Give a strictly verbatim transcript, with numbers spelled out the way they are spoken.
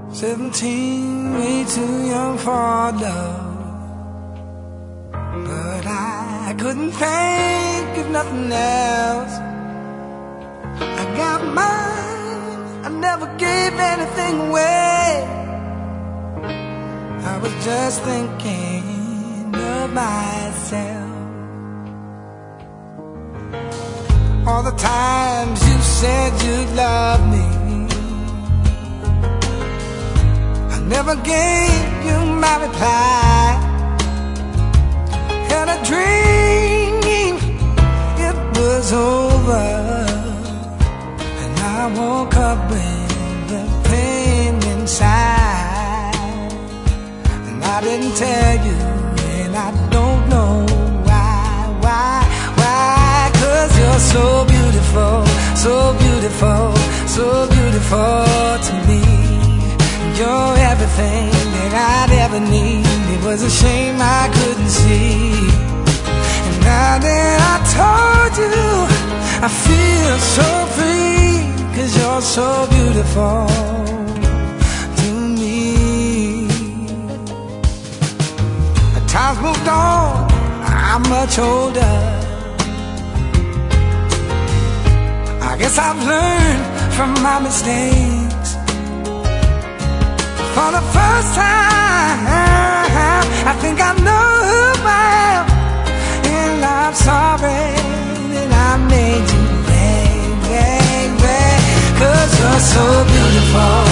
Seventeen, way too young for love, but I couldn't think of nothing else. I got mine, I never gave anything away. I was just thinking of myself. All the times you said you'd love me, never gave you my reply. Had a dream it was over, and I woke up with the pain inside. And I didn't tell you, and I don't know why, why, why. 'Cause you're so beautiful, so beautiful, so beautiful to me. You're everything that I'd ever need. It was a shame I couldn't see. And now that I told you, I feel so free. 'Cause you're so beautiful to me. Time's moved on, I'm much older. I guess I've learned from my mistakes. For the first time, I think I know who I am, and I'm sorry that I made you, baby, baby. 'Cause you're so beautiful,